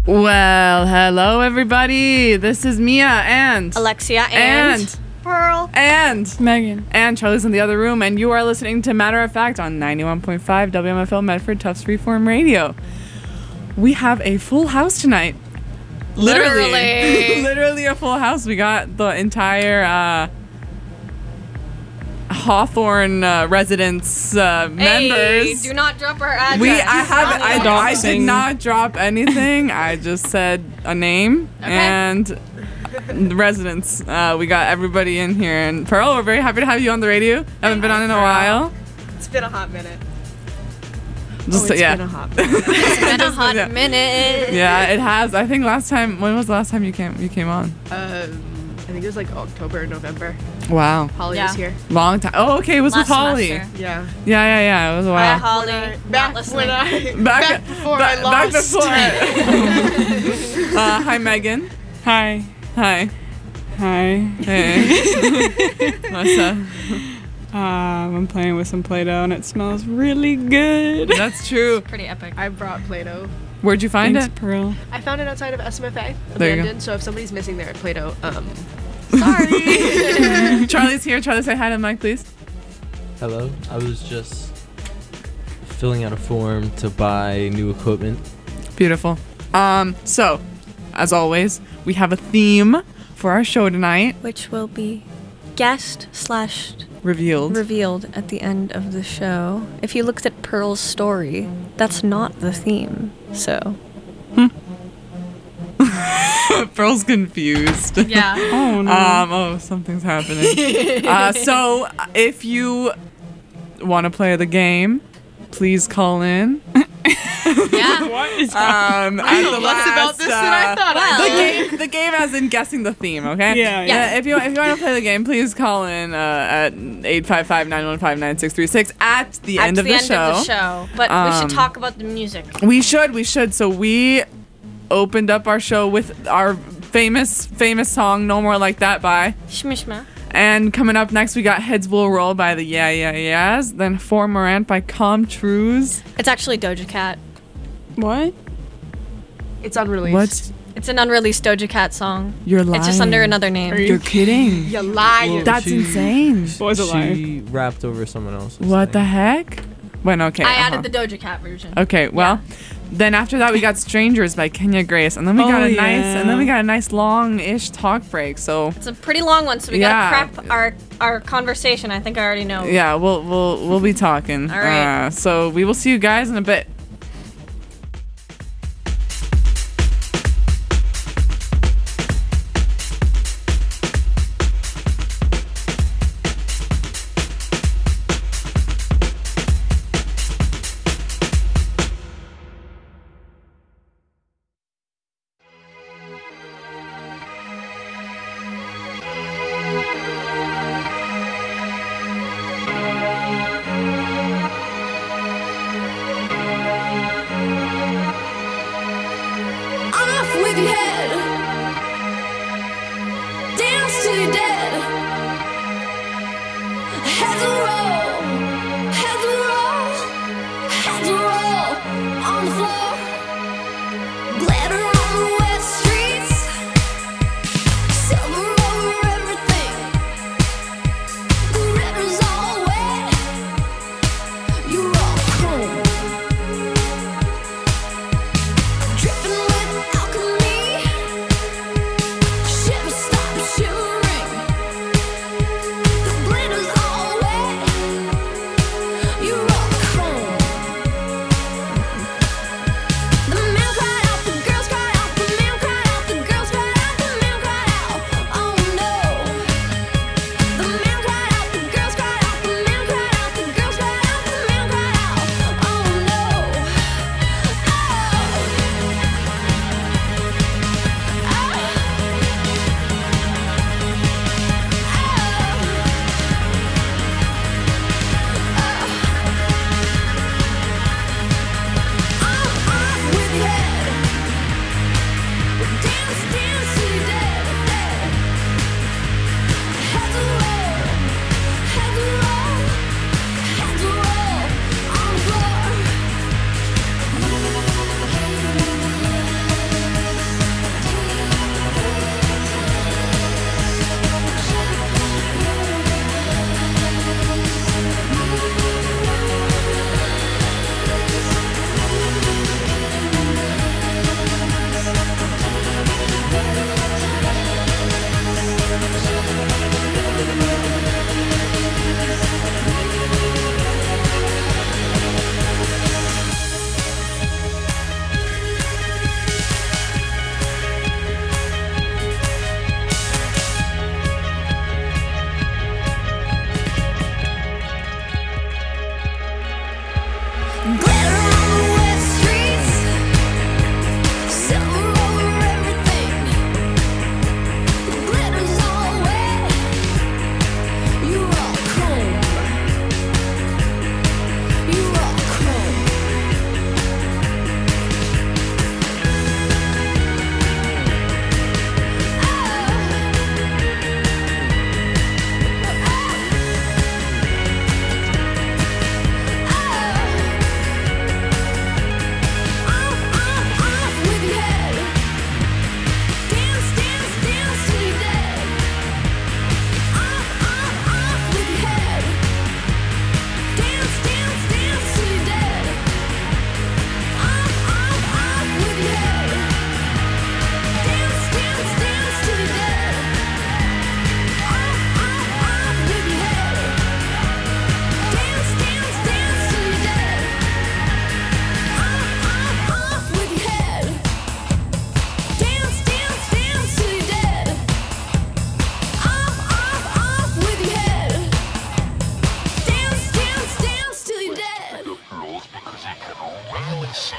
Well, hello everybody. This is Mia and Alexia and Pearl and Megan. and Charlie's in the other room, and you are listening to Matter of Fact on 91.5 WMFL Medford Tufts Freeform Radio. We have a full house tonight. Literally. Literally a full house. We got the entire Hawthorne residence members. Hey, do not drop our address. I did not drop anything. I just said a name and the residents. We got everybody in here, and Pearl, we're very happy to have you on the radio. Haven't been on in a while. It's been a hot minute. Just Been a hot minute. It's been a hot minute. Yeah, it has. I think last time. When was the last time you came on? I think it was like October or November. Wow, Holly Yeah. was here. long time. Oh, okay, it was Last with Holly. semester. Yeah. Yeah. It was a Hi, while. Holly. Back Not listening. Back before I lost. before. Hi, Megan. Hi. Hi. Hi. Hey. What's up? I'm playing with some Play-Doh and it smells really good. That's true. Pretty epic. I brought Play-Doh. Where'd you find Thanks, it? Pearl. I found it outside of SMFA, There you go. abandoned. So if somebody's missing their Play-Doh, sorry. Charlie's here. Charlie, say hi to Mike, please. Hello, I was just filling out a form to buy new equipment. Beautiful. So, as always, we have a theme for our show tonight. Which will be guest / Revealed. revealed at the end of the show. If you looked at Pearl's story, that's not the theme. So. Pearl's confused. Yeah. Oh, no. Something's happening. So, if you want to play the game, please call in. Yeah. What is At the less about this than I thought. Well, The game as in guessing the theme, okay? Yeah, yeah. If you want to play the game, please call in at 855-915-9636 at the end of the show. But we should talk about the music. We should. So we opened up our show with our famous song "No More Like That" by. Shmishma. And coming up next, we got Heads Will Roll by the Yeah Yeah Yeahs. Then For Morant by Com Trues. It's actually Doja Cat. What? It's unreleased. What? It's an unreleased Doja Cat song. You're lying. It's just under another name. Are You're kidding. You lying. That's insane. What was it like? She rapped over someone else's. What the thing. heck? When okay. I added the Doja Cat version. Okay, well, then after that we got Strangers by Kenya Grace, and then we got a nice long-ish talk break. So It's a pretty long one, so we gotta prep our conversation. I think I already know. yeah, we'll be talking. All right. So we will see you guys in a bit.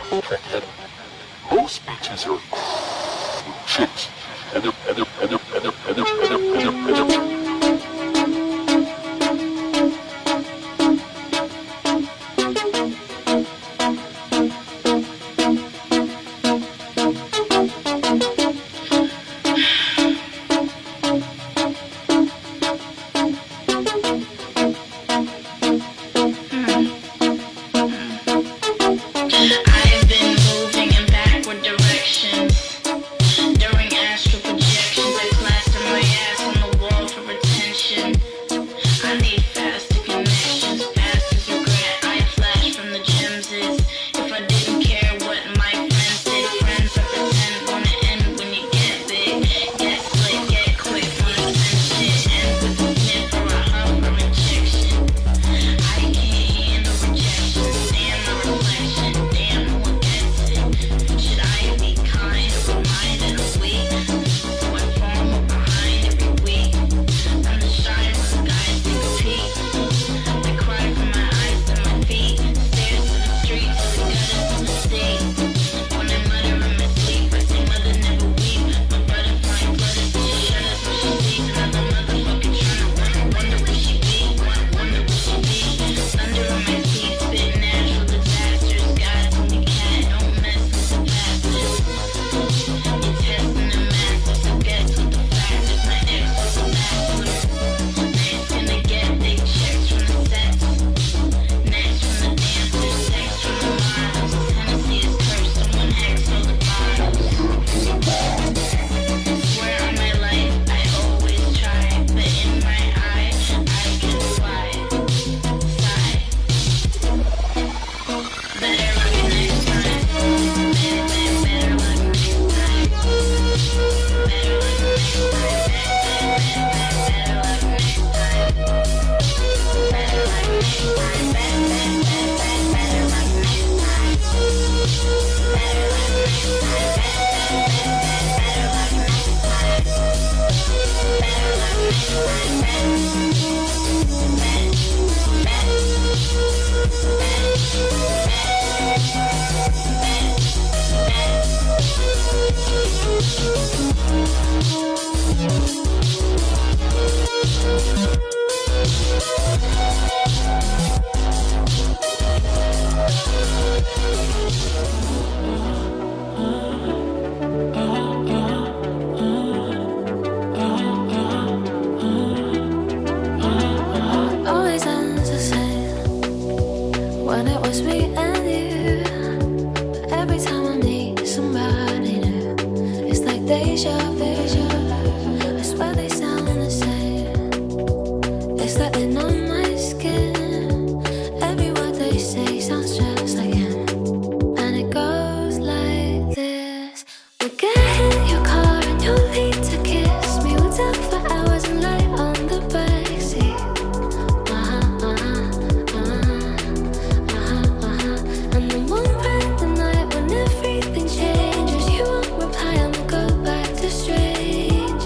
Most beaches are chicks, and they're I've been moving in backward directions during astral projections. I plaster my ass on the wall for attention. I need faster connections, past regret. I flash from the gems is if I didn't care what my friends did. Friends I pretend gonna end when you get big. Get slick, get quick, wanna send shit. End with a sniff or a hug or injection. I can't handle rejection. Stand the reflection. Damn, no one gets it. Should I be kind or reminded of weak? So I fall behind every week. I'm the shy one, guys take a peek. I cry from my eyes to my feet. Stairs to the street till the gutters to the sea. When I mutter in my sleep, I say mother never weep. My butterfly flutters, but she shudders when she sees another motherfucker trying to wonder where she be. Wonder where she be. Thunder on my teeth, spit natural disasters. God's only cat, don't mess with the bastards. You're testing the masters, so guess what the factors. My ex was a bachelor. Next gonna get big checks from the sets. Next from the dancers, sex from the models. Tennessee is cursed, someone X all the bottles. Swear on my life, I always try, but in my eye, I can fly. Sigh. Better luck next time. Better luck next time. Better luck next time. Better luck next time. Better luck next time. Better luck next time. Better luck next time. Better luck next time. Better luck next time. Better luck Always ends the same when it was me and you. But every time I meet somebody new, it's like deja vu. I swear they sound the same. It's like they know my skin. Every word they say sounds just like him. And it goes like this. We'll get in your car and you'll need to kiss me. We'll talk for hours and lie on the backseat. And then one random night when everything changes, you won't reply and we'll go back to strangers.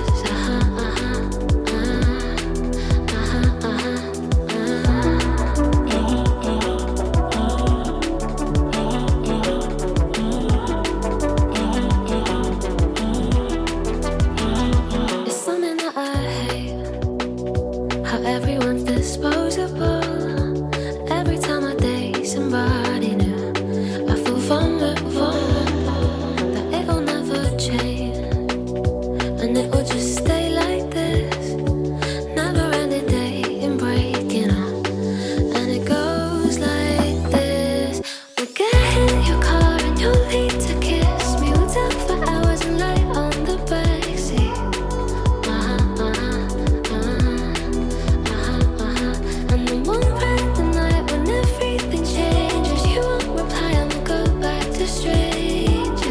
It's something that I hate, how everyone's disposable. Every time I date somebody new, I feel vulnerable, that it'll never change, and it will just stay like this. Never ending dating, breaking up, and it goes like this. We'll get in your car and you'll need to kiss me. We'll talk for hours and lie on the backseat. And then one random night when everything changes, you won't reply and we'll go back to strangers.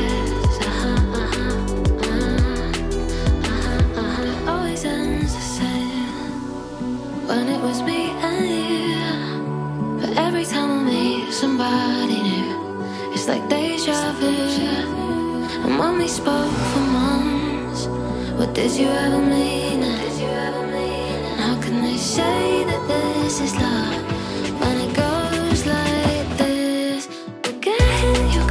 It always ends the same when it was me and you. But every time I meet somebody new, it's like deja vu. And when we spoke for months, what did you ever mean? How can they say that this is love when it goes like this? We'll get in your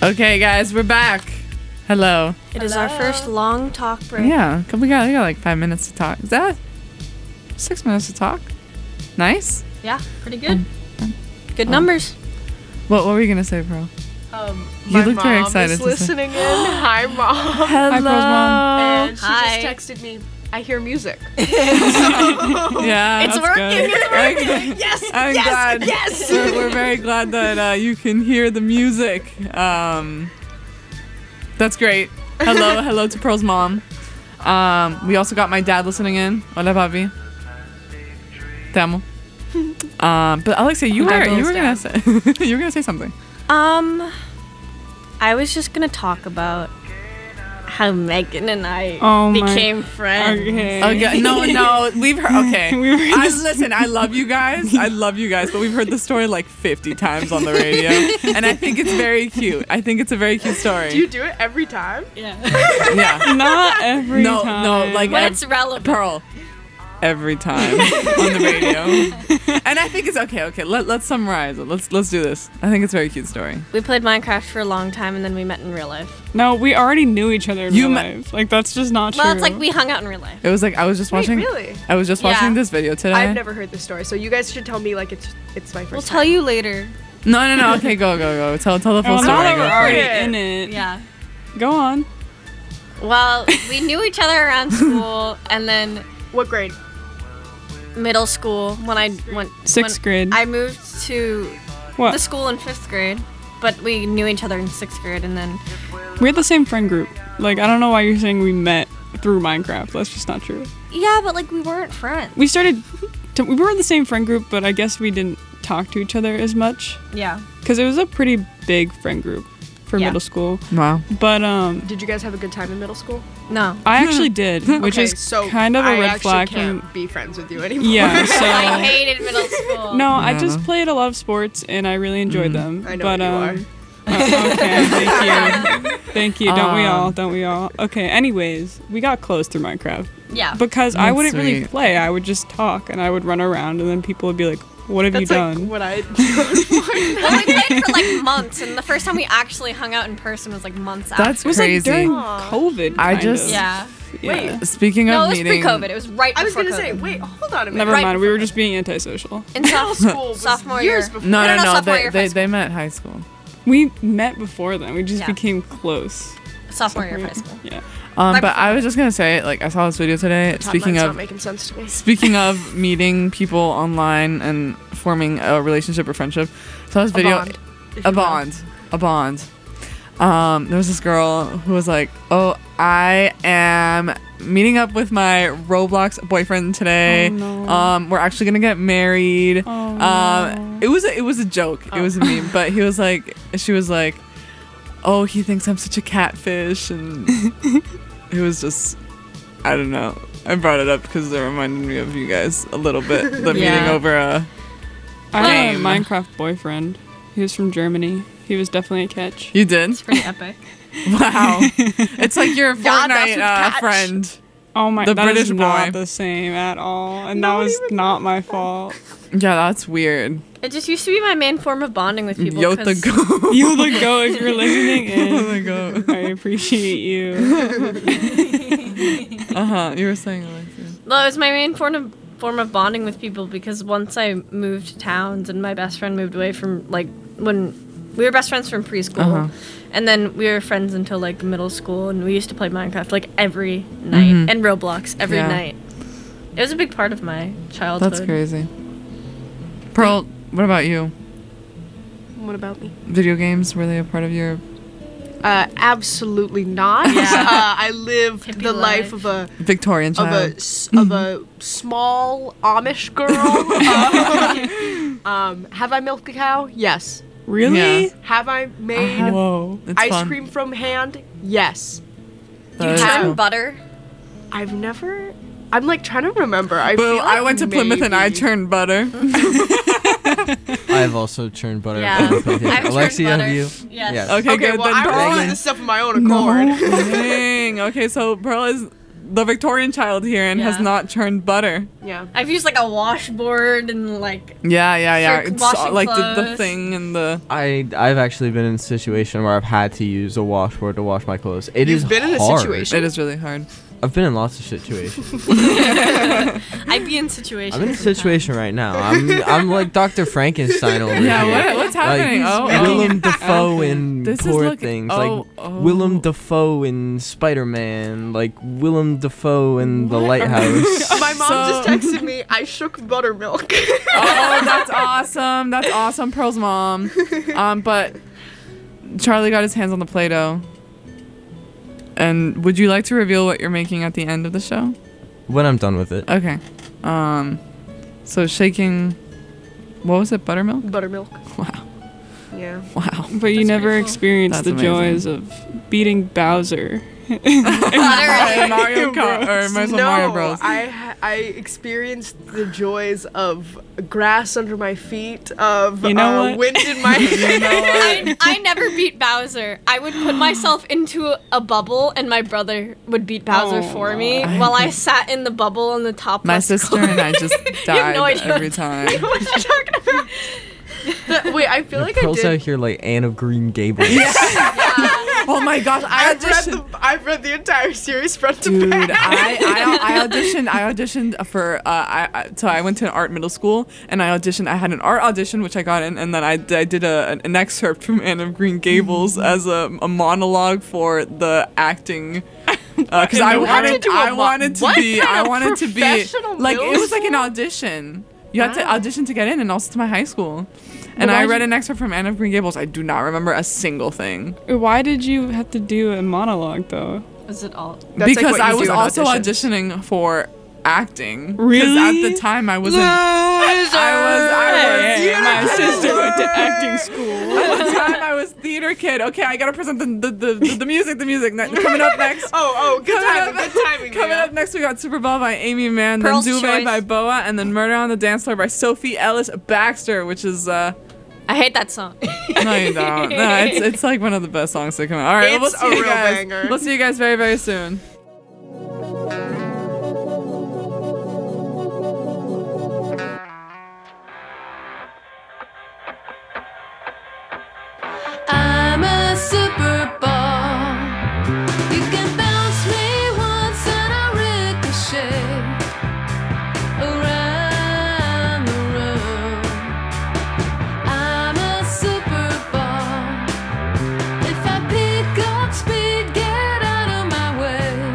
Okay, guys, we're back. Hello. It is our first long talk break. Yeah, we got like 5 minutes to talk. Is that 6 minutes to talk? Nice. Yeah, pretty good. Good numbers. What were you gonna say, Pearl? You My look very mom excited is to say- listening in. Hi, Mom. Hello. Pearl's mom. And she Hi. just texted me, I hear music. Yeah, It's that's working. good. Okay. Yes, I'm glad. yes. We're very glad that you can hear the music. That's great. Hello to Pearl's mom. We also got my dad listening in. Hola, papi. Te amo. But Alexia, you were gonna say you were gonna say something. I was just gonna talk about how Megan and I Oh my- became friends. Okay. Okay, no, we've heard. Okay, We were just- listen. I love you guys. But we've heard the story like 50 times on the radio, and I think it's very cute. I think it's a very cute story. Do you do it every time? Yeah. Not every No, time. like When it's relevant. Pearl. Every time on the radio, and I think it's okay. Okay, let's summarize it. Let's do this. I think it's a very cute story. We played Minecraft for a long time and then we met in real life. No, we already knew each other in You real met- life. Like, that's just not true. Well, it's like we hung out in real life. It was like I was just watching. really? I was just watching Yeah. this video today. I've never heard this story, so you guys should tell me like it's my 1st We'll time. tell you later. No. Okay, go. Tell the full Oh, story. now that Go we're for already it. in it. Yeah. Go on. Well, we knew each other around school and then What grade? middle school when I went Sixth grade. I moved to What? the school in 5th grade, but we knew each other in 6th grade and then We had the same friend group. Like, I don't know why you're saying we met through Minecraft. That's just not true. yeah, but like we weren't friends. We we were in the same friend group, but I guess we didn't talk to each other as much. Yeah. Because it was a pretty big friend group for Yeah. middle school. Wow. But, Did you guys have a good time in middle school? No. I actually did, which Okay, is so kind of a I red actually flag. can't be friends with you anymore. Yeah, so... I hated middle school. No, I Yeah. just played a lot of sports and I really enjoyed them. I know but, what you okay, thank you. Thank you. Don't we all? Um, Don't we all? Okay, anyways, we got close through Minecraft. Yeah. Because I That's wouldn't really sweet. play. I would just talk and I would run around and then people would be like, what have That's you like done? what I do. Well, we played for like months, and the first time we actually hung out in person was like months That's It was crazy. like during Aw. COVID. I kind just- of. Yeah. Yeah. Speaking No, of it was meeting, pre-COVID. It was right I was before gonna COVID. say, wait, hold on a minute. Never Right mind. We before were just being antisocial. In Middle school was sophomore years year. before. No, sophomore year of high they met high school. We met before then. We just Yeah. became close. Sophomore year of high school. Yeah. Right But I before. was just gonna say, like, I saw this video today. Speaking not making sense to me. Speaking of meeting people online and forming a relationship or friendship, I saw this video. bond, if A you will. bond. There was this girl who was like, "Oh, I am meeting up with my Roblox boyfriend today. Oh, no. We're actually gonna get married." Oh, no. It was a joke. It was a meme. But she was like, "Oh, he thinks I'm such a catfish," and it was just, I don't know. I brought it up because it reminded me of you guys a little bit. The meeting Yeah. over a. I had a Game. Minecraft boyfriend. He was from Germany. He was definitely a catch. You did? It's pretty epic. Wow. It's like your Yeah, that's Fortnite what catch. friend. Oh my, The that is British not boy. the same at all. And Not that was even not my fault. Yeah, that's weird. It just used to be my main form of bonding with people. Yo, the 'cause- go. You the go if you're listening Yo, the in. go. I appreciate you. You were saying, Alexia. Well, it was my main form of bonding with people because once I moved towns and my best friend moved away from, like, when we were best friends from preschool, and then we were friends until, like, middle school, and we used to play Minecraft, like, every night, and Roblox every Yeah. night. It was a big part of my childhood. That's crazy. Pearl, what about you? What about me? Video games, were they a part of your... Absolutely not. Yeah. I lived Hippie the life life. of a Victorian child? of a small Amish girl. Have I milked a cow? Yes. Really? Yeah. Have I made Whoa. It's ice fun. cream from hand? Yes. That You is turn cool. butter. I've never. I'm like trying to remember. I Boo, feel like I went to Plymouth and I maybe. churned butter. I've also churned butter. Yeah. on pancakes. I've turned Alexia, have butter. you? Yes. Yes. Okay, Okay, good. well, then I Pearl remember Megan. this stuff on my own accord. Dang. Okay, so Pearl is the Victorian child here and has Yeah. not churned butter. Yeah. I've used like a washboard and like Yeah. For It's washing like the clothes. thing and the. I've actually been in a situation where I've had to use a washboard to wash my clothes. It is You've been in a hard. situation? It is really hard. I've been in lots of situations. I'd be in situations. I'm in a situation right now. I'm like Dr. Frankenstein over Yeah, here. what's happening? Like, Oh, Willem Dafoe in This is Poor looking- Things. oh, like Willem Dafoe in Spider-Man. Like Willem Dafoe in The Lighthouse. My mom just So- texted me, I shook buttermilk. Oh, that's awesome. That's awesome, Pearl's mom. But Charlie got his hands on the Play-Doh. And would you like to reveal what you're making at the end of the show? When I'm done with it. Okay. So shaking, what was it? Buttermilk? Buttermilk. Wow. Yeah. Wow. But you That's never pretty cool. experienced That's the amazing. joys of beating Bowser. Mario Kart or Mario Bros. I experienced the joys of grass under my feet, of You know what? wind in my hair. I never beat Bowser. I would put myself into a bubble, and my brother would beat Bowser for me while I sat in the bubble on the top. My left sister corner. and I just You have died no idea every what- time. What are you talking about? Wait, I feel like I Pearl's out did. here like Anne of Green Gables. Oh my gosh, I've read the entire series front to Dude, back. I auditioned for so I went to an art middle school and I had an art audition which I got in, and then I did an excerpt from Anne of Green Gables as a monologue for the acting because I wanted to be professional like, it middle was like an school? audition. You had to audition to get in, and also to my high school. And I read an excerpt from Anne of Green Gables. I do not remember a single thing. Why did you have to do a monologue though? Was it all? That's like Because what you I was do in also auditions. auditioning for acting. Really? Because at the time I wasn't. My sister went to acting school. At the time I was theater kid. Okay, I gotta present the music. Coming up next. Good timing. Coming up next, we got Superball by Amy Mann, then Pearl's Duvet Choice. by Boa, and then Murder on the Dance Floor by Sophie Ellis Baxter, which is I hate that song. no, you don't. No, it's like one of the best songs to come out. All right, well, It's a real guys. banger. We'll see you guys very, very soon. I'm a super ball. You can bounce me once and I'll ricochet around the room. I'm a super ball. If I pick up speed, get out of my way.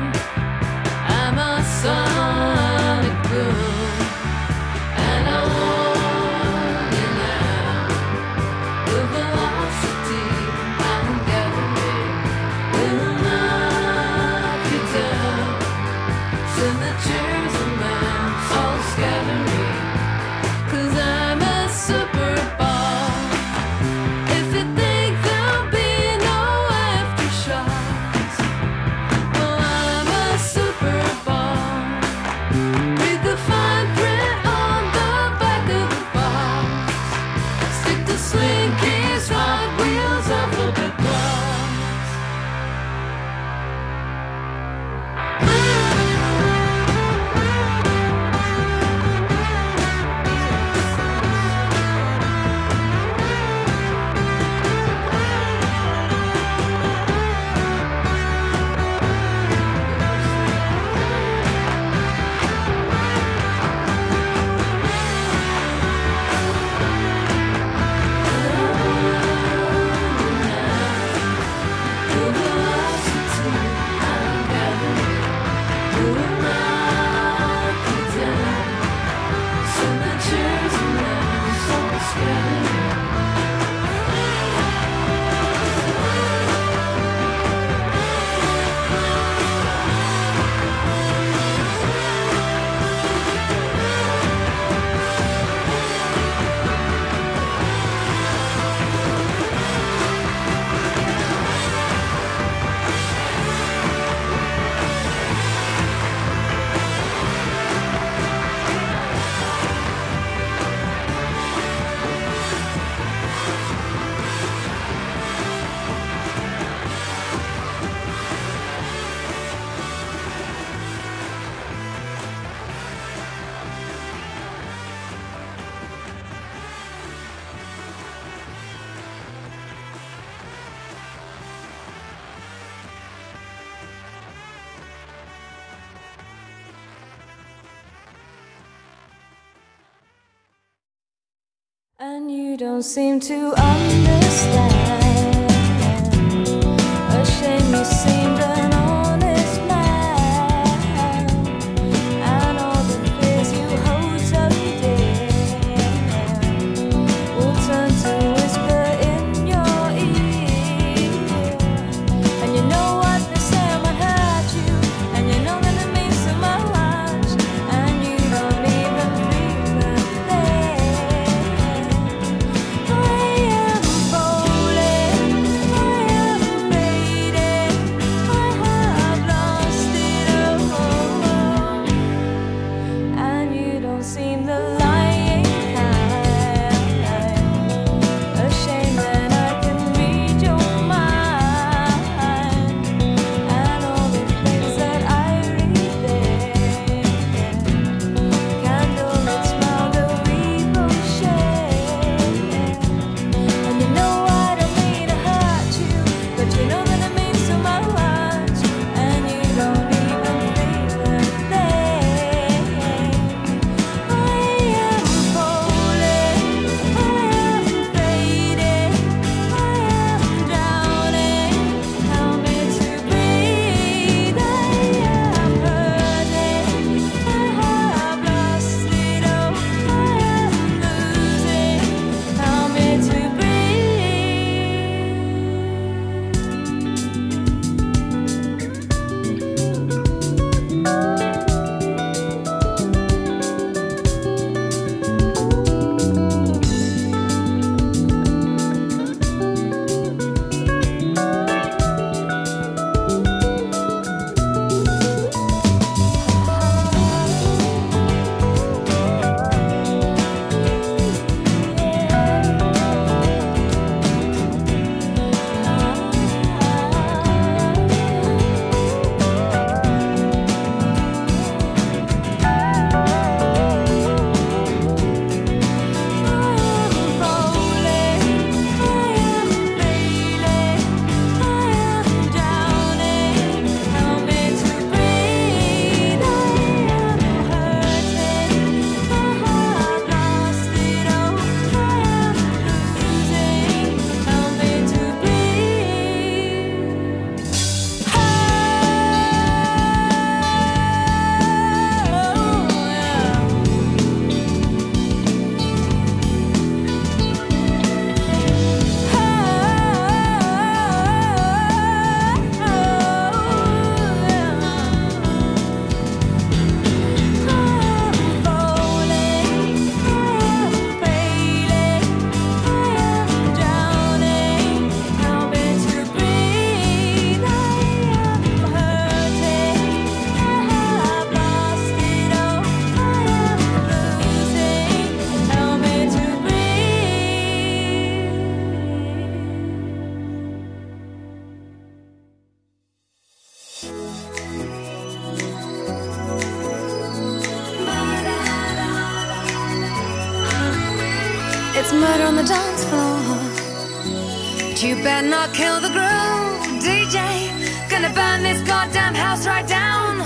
don't seem to understand. A shame you seemed an honest man, and all the fears you hold so dear will turn to whisper in your ear. And you know what they say might hurt you, and you know that it means so much, and you don't even feel a thing. I am falling, I am fading, I have lost it all, and you don't seem the lying kind. A shame that I can read your mind, and all the things that I read there. Candlelit smile, the ricochet. And you know I don't mean to hurt you, but you know that it means so much, and you don't even feel a thing. I am falling, I am fading, I am drowning. Help me to breathe. I am hurting, I have lost it all. I am losing. Help me to It's murder on the dance floor, but you better not kill the groove, DJ. Gonna burn this goddamn house right down.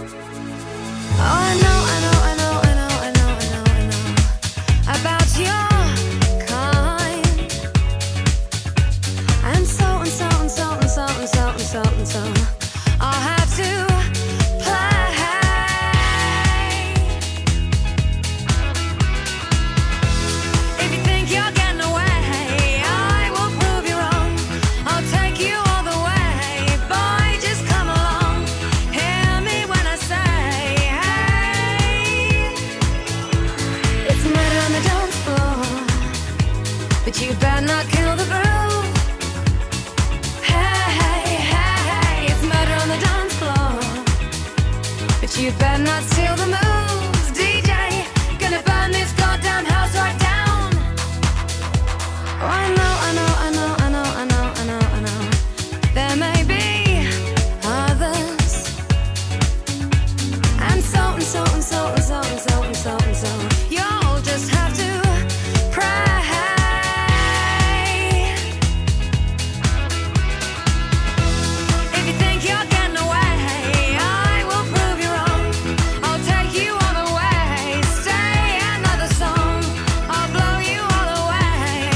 Oh, I know, I know, I know, I know, I know, I know, I know about your kind. And so and so and so and so and so and so and so I'll have to play. If you think you're getting away, I will prove you wrong. I'll take you all the way. Boy, just come along. Hear me when I say, hey. It's murder on the dance floor, but you better not kill the groove. Hey, hey, hey, hey. It's murder on the dance floor, but you better not steal the moves, DJ. Gonna burn this goddamn house right down. Oh, I know, I know, I know, I know, I know, I know, I know. There may be others, and so and so and so and so and so and so and so. You'll just have to pray. If you think you're getting away, I will prove you wrong. I'll take you all the way. Stay another song. I'll blow you all away.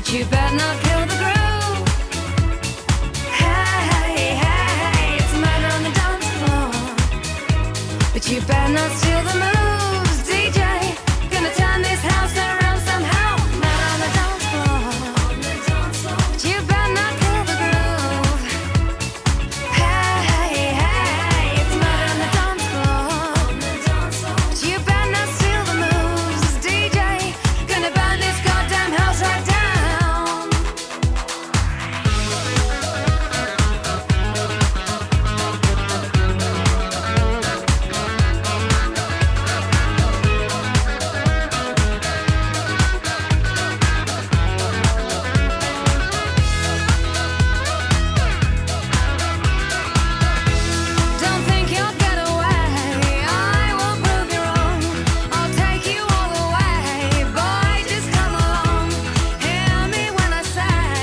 but you better not kill the groove. Hey, hey, it's murder on the dance floor, but you better not steal the moves. DJ, gonna turn this house around somehow. Murder on the dance floor, but you better not kill the groove. Hey, hey, it's murder on the dance floor, but you better not steal the moves. DJ, gonna burn this goddamn house right down. Don't think you'll get away. I will prove you wrong. I'll take you all the way. Boy, just come along. Hear me when I say,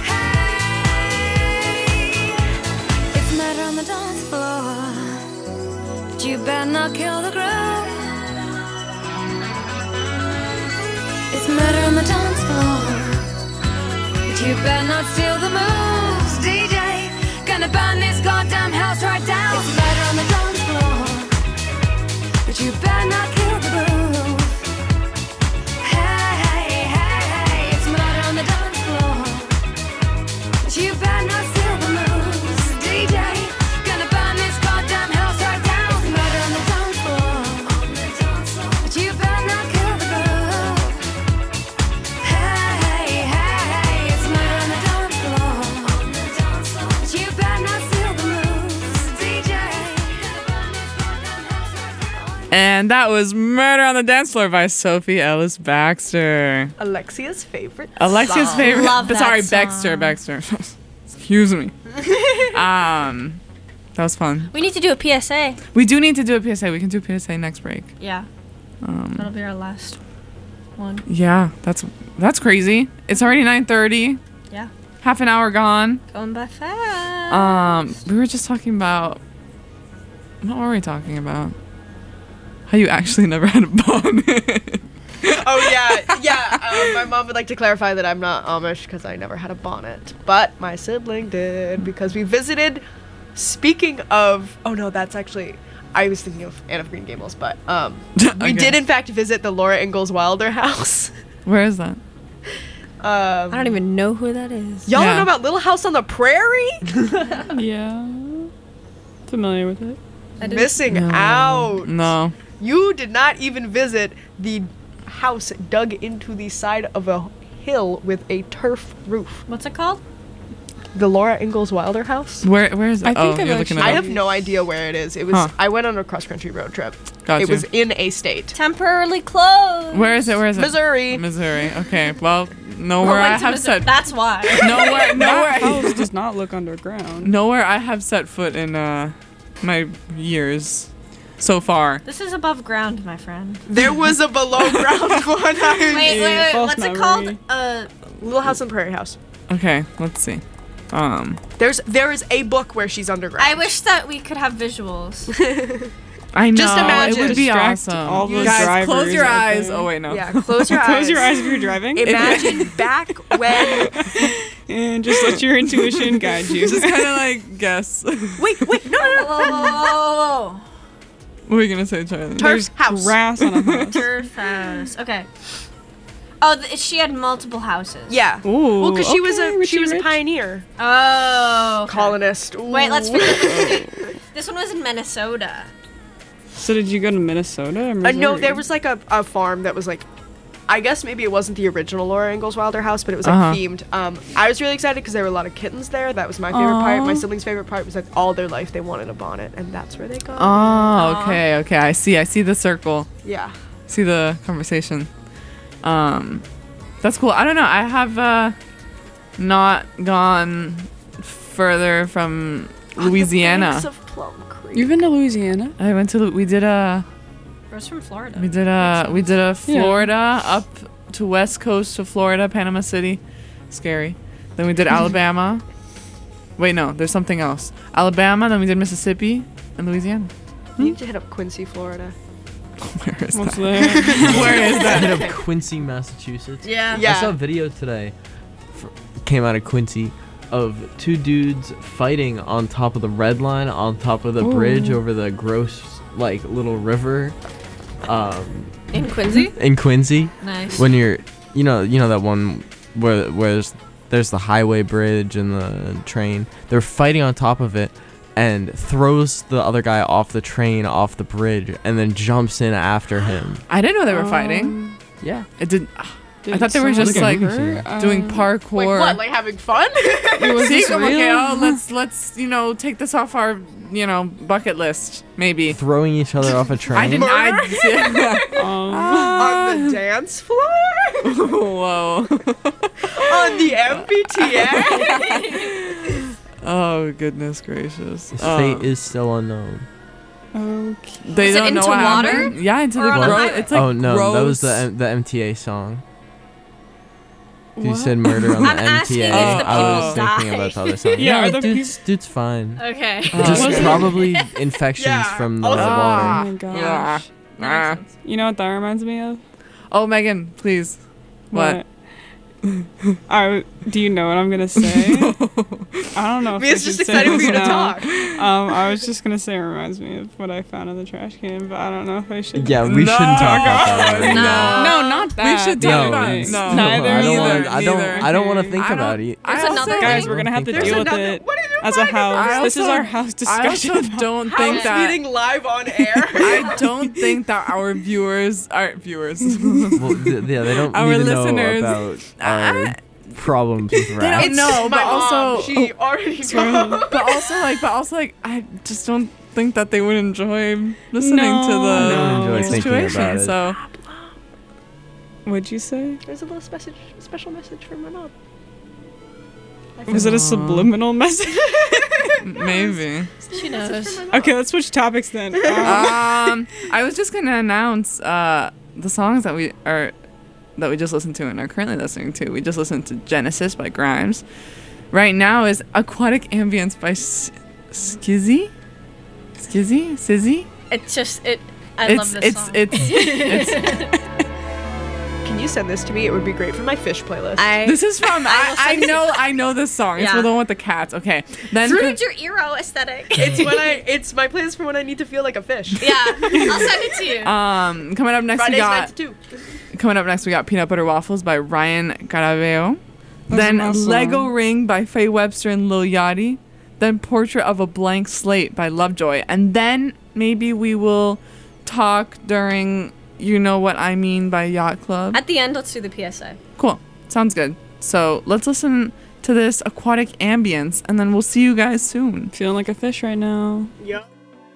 hey, it's murder on the dance floor, but you better not kill the groove. It's murder on the dance floor, but you better not steal the moves. DJ, gonna burn this goddamn house right down. It's murder on the dance floor, but you better not kill the groove. Hey, hey, hey, it's murder on the dance floor, but you better not steal the moves. DJ, gonna burn this goddamn house right down. It's murder on the dance floor, but you better not kill the groove. Hey, hey, it's murder on the dance floor, but you better not steal the moves. DJ, gonna burn this goddamn house right down. And that was Murder on the Dance Floor by Sophie Ellis Baxter. Alexia's favorite. Alexia's song. favorite. Love that Sorry, song. Baxter. Excuse me. That was fun. We need to do a PSA. We do need to do a PSA. We can do a PSA next break. Yeah, that'll be our last one. Yeah, that's crazy. It's already 9:30. Yeah, Half an hour gone. going by fast. We were just talking about. What were we talking about? How you actually never had a bonnet. Oh yeah. My mom would like to clarify that I'm not Amish because I never had a bonnet, but my sibling did because we visited. Speaking of, oh no, that's actually. I was thinking of Anne of Green Gables, but we Okay. did in fact visit the Laura Ingalls Wilder house. Where is that? I don't even know who that is. Y'all Yeah. don't know about Little House on the Prairie? Yeah. Familiar with it. Missing out. No. You did not even visit the house dug into the side of a hill with a turf roof. What's it called? The Laura Ingalls Wilder house? Where is it? I think I've you're looking it I up. have no idea where it is. It was. Huh. I went on a cross-country road trip. Gotcha. It was in a state. Temporarily closed. Where is it? Missouri. Missouri. Okay. Well, nowhere I have set. That's why. Nowhere. That house does not look underground. Nowhere I have set foot in my years so far. This is above ground, my friend. There was a below ground one. Wait. false What's it memory. called? Little House on the Prairie house. Okay. Let's see. There is a book where she's underground. I wish that we could have visuals. I know. Just imagine. It would be Distract awesome. all You the guys, drivers close your out eyes. there. Oh wait, no. Yeah, close your eyes. Close your eyes if you're driving. Imagine back when. And just let your intuition guide you. Just kind of like guess. Wait, no. Whoa. What are you gonna say, Charlie? Turf house. Grass on a house. Turf house. Okay. Oh, she had multiple houses. Yeah. Ooh, Well, because she was okay, a Richie a Rich. pioneer, Oh. Okay. colonist. Wait, let's Ooh. figure this. This one was in Minnesota. So did you go to Minnesota or Missouri? No, there was like a farm that was like, I guess maybe it wasn't the original Laura Ingalls Wilder house, but it was like themed. I was really excited because there were a lot of kittens there. That was my favorite part. My siblings' favorite part was like all their life they wanted a bonnet, and that's where they got. Oh, okay. I see the circle. Yeah. See the conversation. That's cool. I don't know. I have not gone further from Louisiana. Banks of Plum Creek. You've been to Louisiana? I went to. We did a Rose from Florida. Florida up to west coast of Florida, Panama City. Scary. Then we did Alabama. Wait, no. There's something else. Alabama. Then we did Mississippi and Louisiana. You need to hit up Quincy, Florida. Where is What's that? there? Where is I that? hit up Quincy, Massachusetts. Yeah. Yeah. I saw a video today. came out of Quincy of two dudes fighting on top of the red line, on top of the bridge over the gross like little river. In Quincy? In Quincy. Nice. When you're, you know that one where there's the highway bridge and the train. They're fighting on top of it, and throws the other guy off the train, off the bridge, and then jumps in after him. I didn't know they were fighting. Yeah. It did. I thought they were just like doing parkour. Wait, what? Like having fun? Was this real? Okay, let's take this off our bucket list maybe. Throwing each other off a train. I didn't. On the dance floor? Whoa. On the MBTA? Oh goodness gracious! His fate is still unknown. Okay. They Was don't it know into what water? happened. Yeah, into the Or on the gross. highway? It's like oh no, gross. that was the MTA song. You said murder on the I'm asking MTA. if the I was people thinking died. about the other song. Yeah, are the dude's fine. Okay. Just probably infections from the Oh water. my Yeah. gosh. Ah. You know what that reminds me of? Oh, Megan, please. What? Do you know what I'm gonna say? I don't know. If Mia's I just should say excited for this you to now. talk. I was just gonna say it reminds me of what I found in the trash can, but I don't know if I should. Yeah, we shouldn't talk about that. Right now. No, not that. We should talk No, about it's- no. Neither. I don't Neither. want. I don't want to think about it. I There's also- another Guys, thing. we're gonna have to There's deal with another- it what did you as a find? house. This is also- our house I discussion. also don't think House that. meeting live on air. I don't think that our viewers. Well, yeah, they don't Our need to listeners- know about our problems with They rap. don't know, My but mom, also, she already knows. but also, like, I just don't think that they would enjoy listening No. to I don't enjoy the thinking situation. about it. So What'd you say? There's a little special message from my mom. Is it a subliminal message? maybe. She knows. Okay, let's switch topics then. I was just gonna announce the songs that we just listened to and are currently listening to. We just listened to Genesis by Grimes. Right now is Aquatic Ambience by Skizzy. Sizzy. It's just I love this song. It's Can you send this to me? It would be great for my fish playlist. This is from I will I know this song. It's Yeah. for the one with the cats. Okay. Then Through your Eero aesthetic. it's my playlist for when I need to feel like a fish. Yeah, I'll send it to you. coming up next Fridays we got 9 to 2. Peanut Butter Waffles by Ryan Garaveo. Then my song. Lego Ring by Faye Webster and Lil Yachty. Then Portrait of a Blank Slate by Lovejoy. And then maybe we will talk during You Know What I Mean by Yacht Club. At the end, let's do the PSA. Cool. Sounds good. So let's listen to this Aquatic Ambience and then we'll see you guys soon. Feeling like a fish right now. Yeah.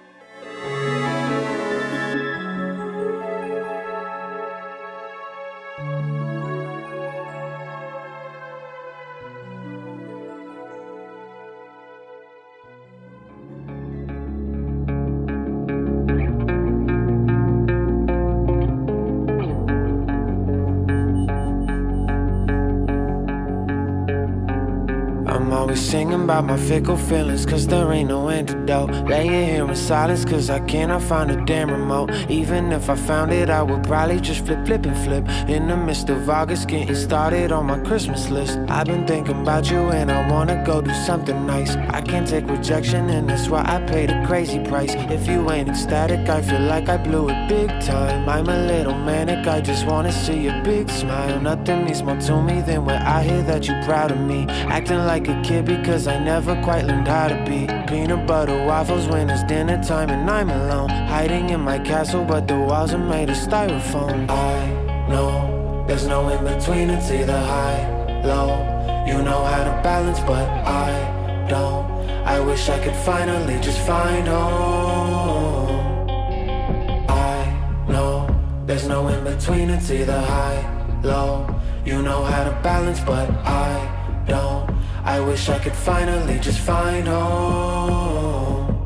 I'm always singing about my fickle feelings, cause there ain't no antidote. Laying here in silence, cause I cannot find a damn remote. Even if I found it, I would probably just flip and flip. In the midst of August, getting started on my Christmas list. I've been thinking about you and I wanna go do something nice. I can't take rejection and that's why I paid a crazy price. If you ain't ecstatic, I feel like I blew it big time. I'm a little manic, I just wanna see a big smile. Nothing means more to me than when I hear that you're proud of me. Acting like a kid because I never quite learned how to be. Peanut butter waffles when it's dinner time and I'm alone. Hiding in my castle but the walls are made of styrofoam. I know there's no in between, it's either high, low. You know how to balance but I don't. I wish I could finally just find home. I know there's no in between, it's either high, low. You know how to balance but I don't. I wish I could finally just find home.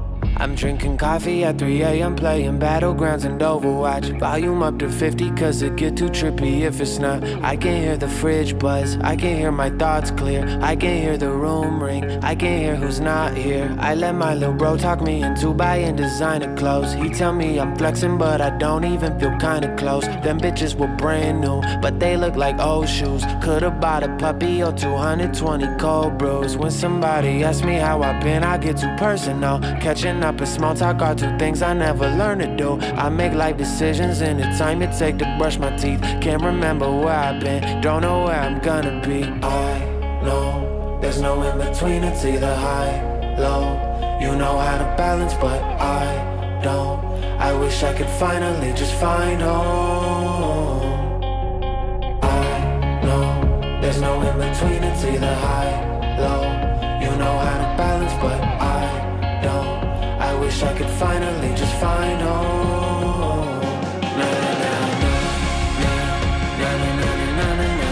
I'm drinking coffee at 3 a.m. playing Battlegrounds and Overwatch. Volume up to 50 cause it get too trippy if it's not. I can hear the fridge buzz, I can hear my thoughts clear, I can hear the room ring, I can hear who's not here. I let my little bro talk me into buying designer clothes. He tell me I'm flexing but I don't even feel kinda close. Them bitches were brand new, but they look like old shoes. Could've bought a puppy or 220 cold brews. When somebody asks me how I've been, I get too personal. Catching up and small talk are two things I never learned to do. I make life decisions in the time it take to brush my teeth. Can't remember where I've been, don't know where I'm gonna be. I know there's no in between, it's either high, low. You know how to balance, but I don't. I wish I could finally just find home. I know there's no in between, it's either high, low. You know how to balance, but I don't. I wish I could finally just find home. Na na na na na na na na na na na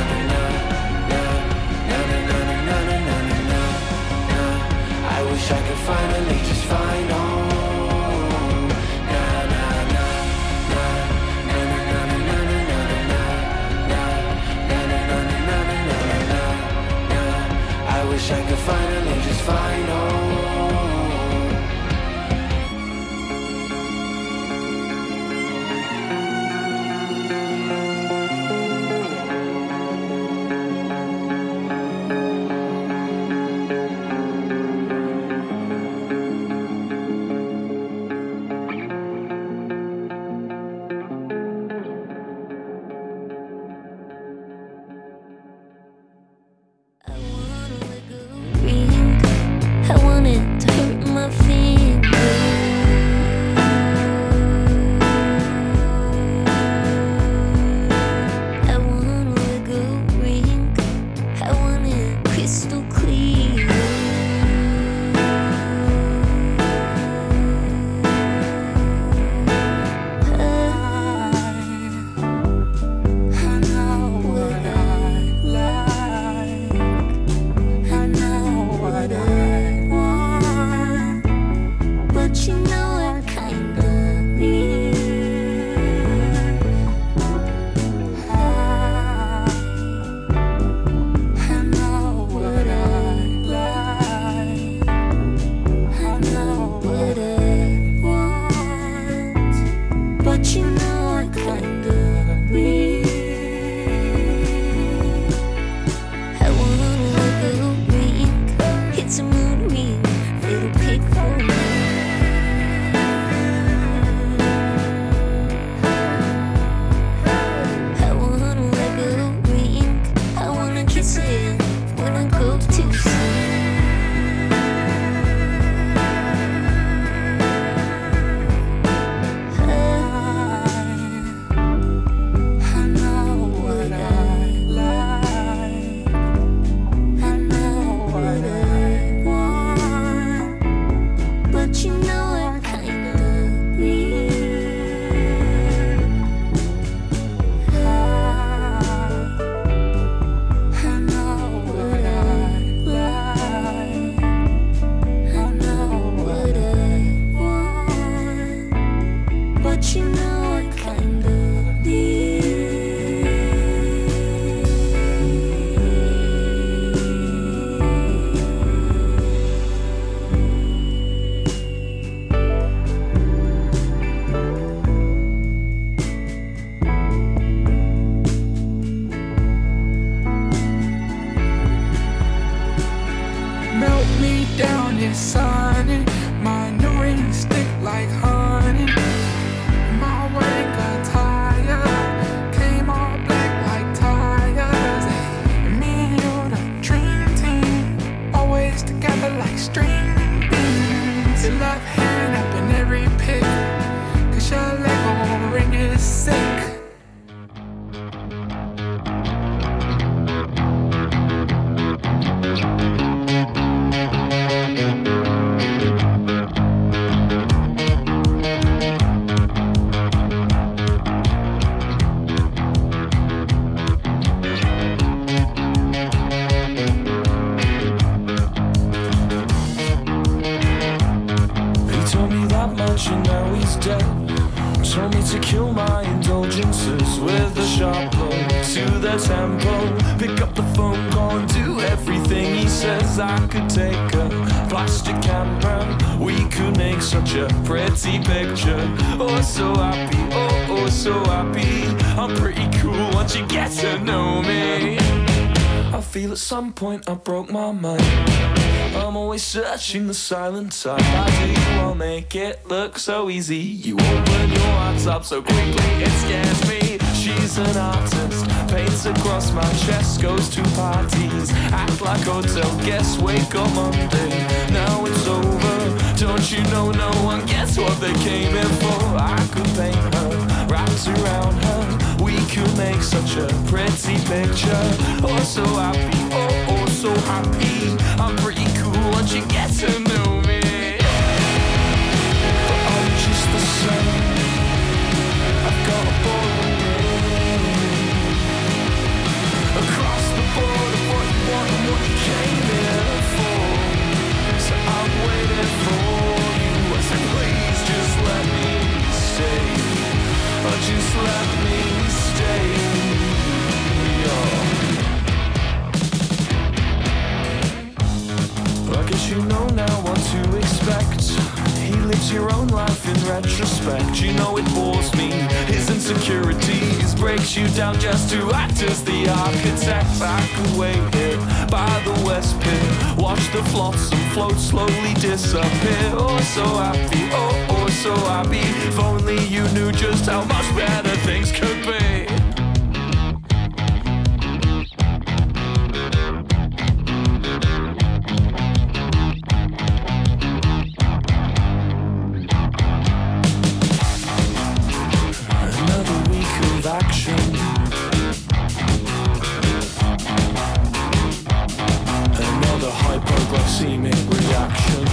na na na na. I wish I could finally just find home. Na na na na na na na na na na na na na. I wish I could finally just find home. I wanted to hurt my fingers. I want a good ring. I want it crystal clear. I know what I like. I know what I want, but you know I kinda need. I know what I like. I know what I want, but you know I kinda need. I want a little ring, it's a mood ring, little pick for me. I want a little ring, I wanna kiss it when I go to sleep. I know what I like. I know what I want, but you know I kinda need. I know what I like. I know what I want, but you know I kinda need. Melt me down, it's sunny. My new rings stick like honey. My work attire came all black like tires. And me and you, the dream team, always together like string beans. Your left hand up in every pick, 'cause your Lego ring is sick. I could take a plastic camera. We could make such a pretty picture. Oh, so happy, oh, so happy. I'm pretty cool once you get to know me. I feel at some point I broke my mind. I'm always searching the silent side. How do you all make it look so easy? You open your hearts up so quickly, it scares me. She's an artist, paints across my chest, goes to parties, act like hotel guests, wake up Monday, now it's over. Don't you know no one gets what they came in for? I could paint her, wrapped around her. We could make such a pretty picture. Oh, so happy, oh, so happy. I'm pretty cool once you get to know me. But I'm just the same. I've got a boring name. Across the board of what you want and what you came here for. So I'm waiting for you. I said please just let me stay. Or just let me stay. I guess you know now what to expect. He lives your own life in retrospect. You know it bores me, his insecurities breaks you down just to act as the architect. I could wait here by the West Pier, watch the flotsam float slowly disappear. Oh, so happy, oh, so happy. If only you knew just how much better things could be. Hypoglycemic reaction.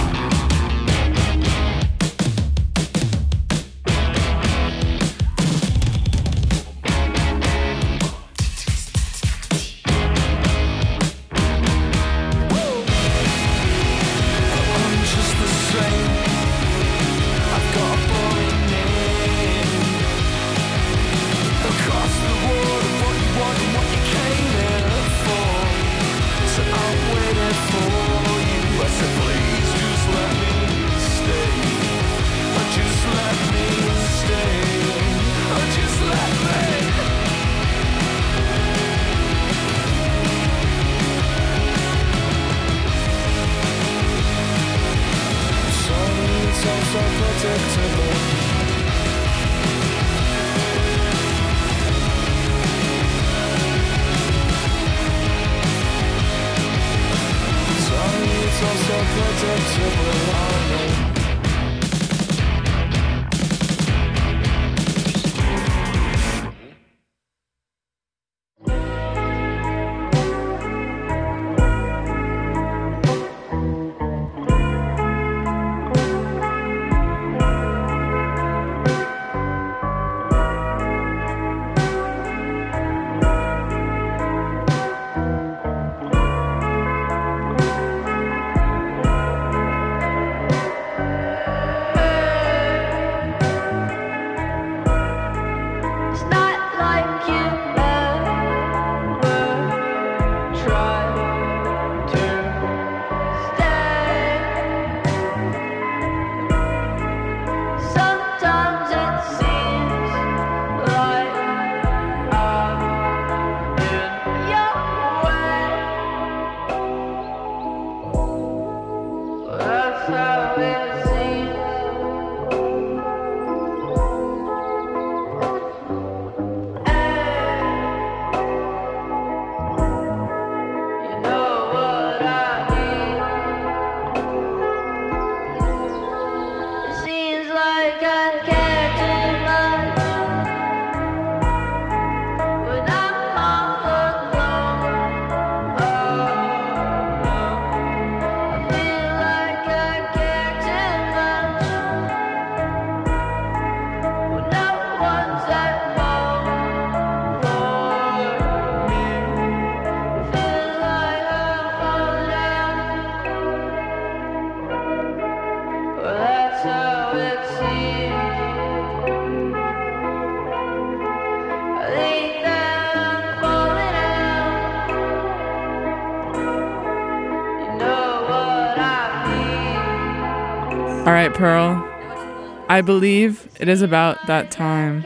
All right, Pearl. I believe it is about that time.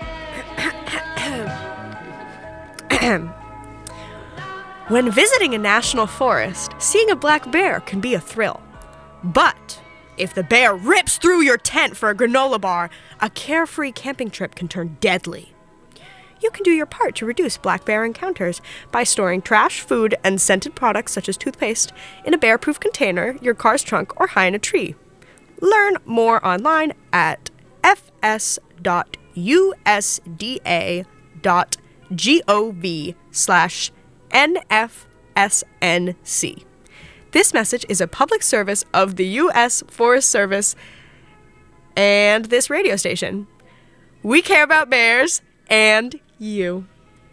When visiting a national forest, seeing a black bear can be a thrill. But if the bear rips through your tent for a granola bar, a carefree camping trip can turn deadly. You can do your part to reduce black bear encounters by storing trash, food, and scented products such as toothpaste in a bear-proof container, your car's trunk, or high in a tree. Learn more online at fs.usda.gov/NFSNC. This message is a public service of the U.S. Forest Service and this radio station. We care about bears and you.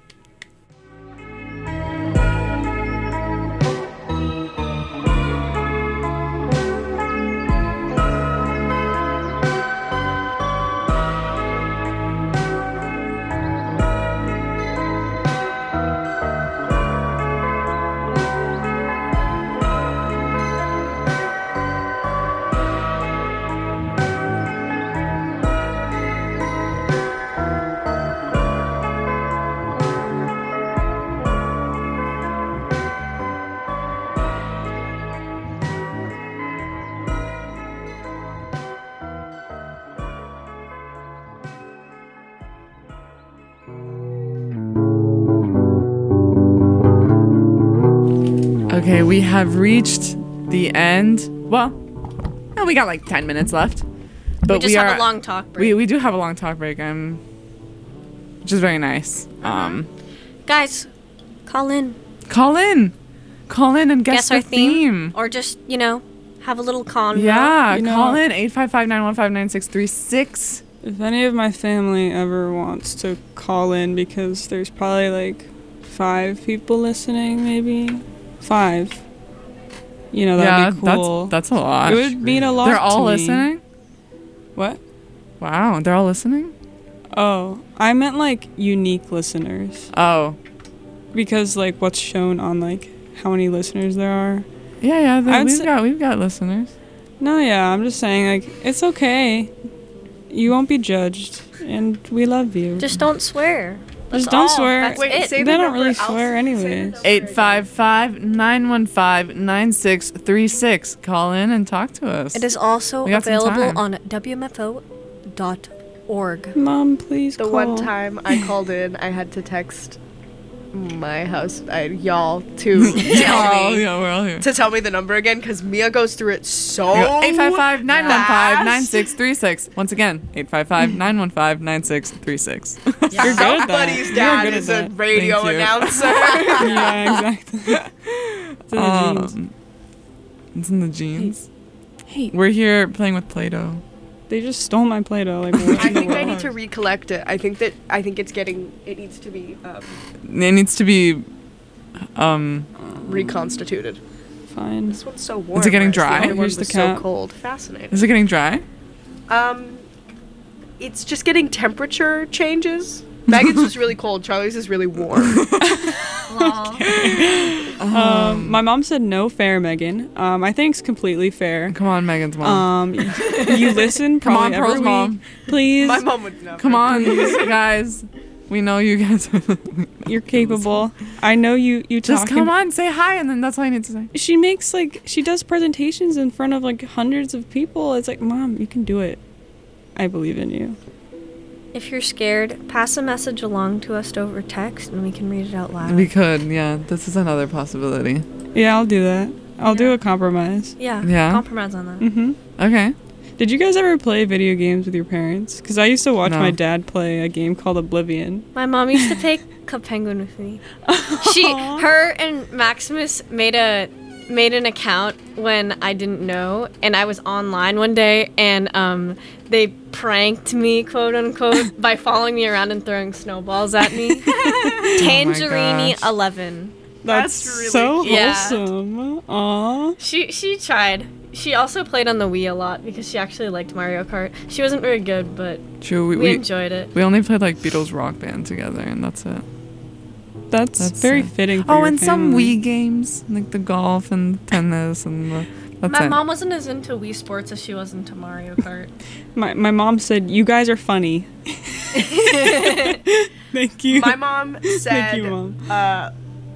Okay, we have reached the end. Well, no, we got like 10 minutes left. But we just have a long talk break. We do have a long talk break, which is very nice. Guys, call in. Call in and guess our the theme. Or just, have a little convo. Yeah, call in 855-915-9636. If any of my family ever wants to call in, because there's probably like 5 people listening, maybe 5. That'd be cool. That's a lot. It would mean a lot. They're all to me. listening? What? Wow, they're all listening? Oh, I meant like unique listeners. Oh. Because like what's shown on like how many listeners there are. Yeah, we've got listeners. No, yeah, I'm just saying like it's okay. You won't be judged, and we love you. Just don't swear. Just don't swear. That's it. They don't really swear anyways. 855-915-9636. Call in and talk to us. It is also We got some available time. on WMFO.org. Mom, please The call. one time I called in, I had to text my house, y'all, to tell me, we're all here. to tell me the number again, because Mia goes through it so 855-915-9636. Once again, 855-915-9636. You're good at that. Somebody's dad You're good is at a that. radio Thank you. announcer. Yeah, exactly. It's in the genes. It's in the genes. Hey, We're here playing with Play-Doh. they just stole my Play-Doh. Like, what I in the think I world? need to recollect it. I think it needs to be It needs to be. reconstituted. Fine. This one's so warm. Is it getting whereas the dry? other one Here's the was cap. so cold. Fascinating. Is it getting dry? It's just getting temperature changes. Megan's was really cold. Charlie's is really warm. My mom said no fair, Megan. I think it's completely fair. Come on, Megan's mom. You listen Come on, probably every Pearl's week. mom. Please. My mom would never. Come on, guys. We know you guys. You're capable. I know you Just talk. come on, say hi, and then that's all you need to say. She does presentations in front of like hundreds of people. It's like, Mom, you can do it. I believe in you. If you're scared, pass a message along to us over text and we can read it out loud. We could, yeah. This is another possibility. Yeah, I'll do that. I'll do a compromise. Yeah, Yeah? compromise on that. Mm-hmm. Okay. Did you guys ever play video games with your parents? Because I used to watch No. my dad play a game called Oblivion. My mom used to play Club Penguin with me. Her and Maximus made an account when I didn't know, and I was online one day, and they pranked me, quote unquote, by following me around and throwing snowballs at me. Tangerini gosh. 11. That's really so cute. Yeah. wholesome. Aw. She tried. She also played on the Wii a lot because she actually liked Mario Kart. She wasn't very good, but True. we enjoyed it. We only played like Beatles Rock Band together, and that's it. That's very it. fitting for Oh, your and some family. Wii games, like the golf and tennis and the That's My it. mom wasn't as into Wii Sports as she was into Mario Kart. My mom said, "You guys are funny." Thank you. My mom said, Thank you, Mom.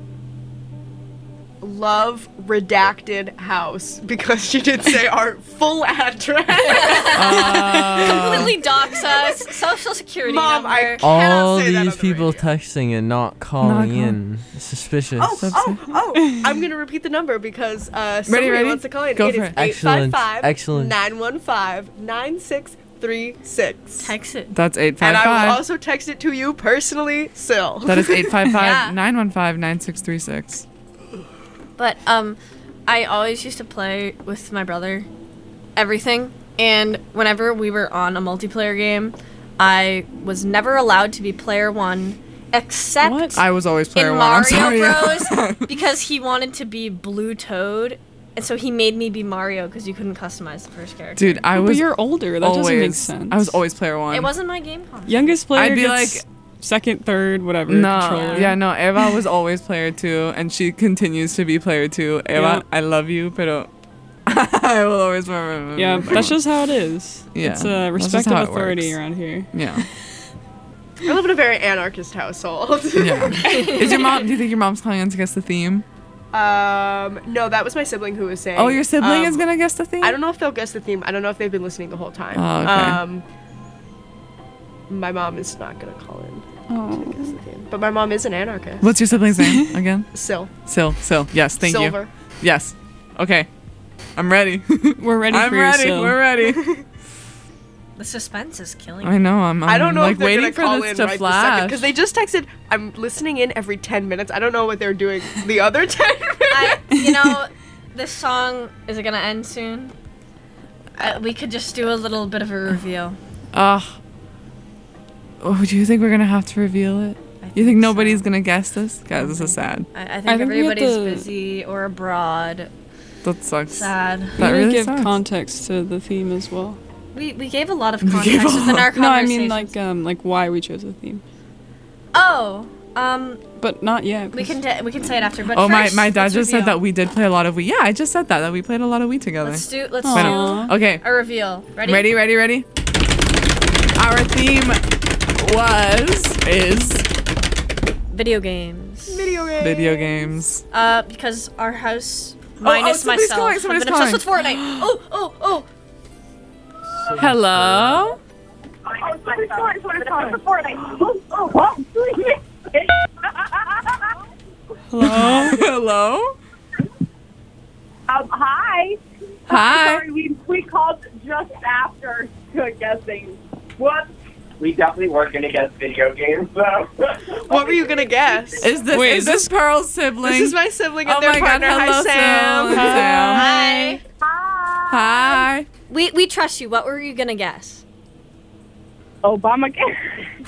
Love redacted house because she did say our full address. Completely dox us. Social security Mom, number. I All say that on these the people texting and not calling in. Suspicious. Oh, I'm going to repeat the number because somebody ready? wants to call in. Go It for is it. Excellent. Excellent. 855-915-9636. Text it. That's And I will 855. also text it to you personally, Sil. That is Yeah. 855-915-9636. But I always used to play with my brother, everything. And whenever we were on a multiplayer game, I was never allowed to be player one, except I was always player in one. I'm Mario sorry. Bros. Because he wanted to be Blue Toad, and so he made me be Mario because you couldn't customize the first character. Dude, I But was you're older. That doesn't make sense. I was always player one. It wasn't my game console. Youngest player I'd be gets like second, third, whatever. no, controller. yeah, no. Eva was always player two, and she continues to be player two. Eva, Yeah. I love you, pero I will always remember. Yeah, that's just how it is. Yeah, It's that's respect just of how it authority works. around here. Yeah. I live in a very anarchist household. Yeah. Is your mom? Do you think your mom's calling in to guess the theme? No, that was my sibling who was saying. Oh, your sibling is gonna guess the theme. I don't know if they'll guess the theme. I don't know if they've been listening the whole time. Oh, okay. My mom is not gonna call in Oh. to guess the theme, but my mom is an anarchist. What's your sibling's name again? Sil. Sil. Yes, thank Silver. you. Yes. Okay. I'm ready. We're ready I'm for ready. you, Sil. We're ready. The suspense is killing I me. know. I'm I don't know like if they're waiting gonna for call this in to right flash. because they just texted. I'm listening in every 10 minutes. I don't know what they're doing the other 10 minutes. You know, this song is gonna end soon. We could just do a little bit of a reveal. Oh, do you think we're gonna have to reveal it? You think nobody's gonna guess this? Guys, this is sad. I think we have everybody's to- busy or abroad. That sucks. Sad. We That need to really give sucks. context to the theme as well. We gave a lot of context within our No, I conversation. mean like why we chose the theme, Oh, but not yet. we can say it after. But Oh, first, my dad let's just said reveal. that we did play a lot of Wii. Yeah, I just said that we played a lot of Wii together. Let's do Aw. Okay. a reveal. Ready? Ready? Our theme is Video games. video games. Because our house minus somebody's myself. calling, I've somebody's been obsessed with Fortnite. Oh. Hello? Hello. Hello? Hi. Hi. Sorry, we called just after guessing. What? We definitely weren't going to guess video games, though. What were you gonna guess? Is this Pearl's sibling? This is my sibling and Oh their my God, partner. hello, Hi, Sam. Sil and Sam. Hi. Hi. We trust you. What were you gonna guess? Obamacare.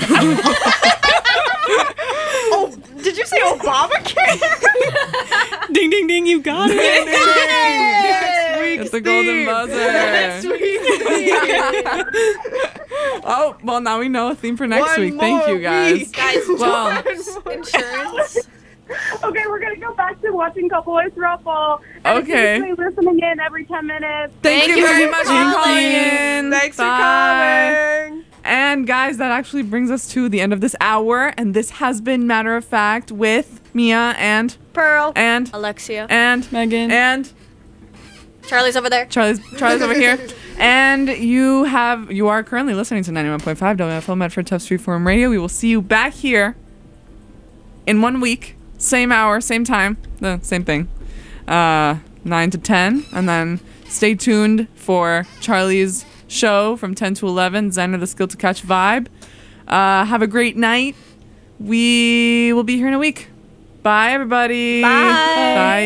Oh, did you say Obamacare? Ding ding ding! You got it. Next week's It's the golden theme. buzzer. Next week's theme. Oh, well, now we know a theme for next One week. Thank you, more guys. week. Guys, Well, insurance. Okay, we're going to go back to watching Couple with Ruffle. And Okay. seriously, listening in every 10 minutes. Thank you very much for calling in. Thanks for Bye. calling. And guys, that actually brings us to the end of this hour. And this has been Matter of Fact with Mia and Pearl. and Alexia. and Megan. and Charlie's over there. Charlie's over here. And you are currently listening to 91.5 WFL Medford Tough Street Forum Radio. We will see you back here in 1 week. Same hour, same time. The same thing. 9 to 10. And then stay tuned for Charlie's show from 10 to 11. Zen or the Skill to Catch Vibe. Have a great night. We will be here in a week. Bye, everybody. Bye. Bye.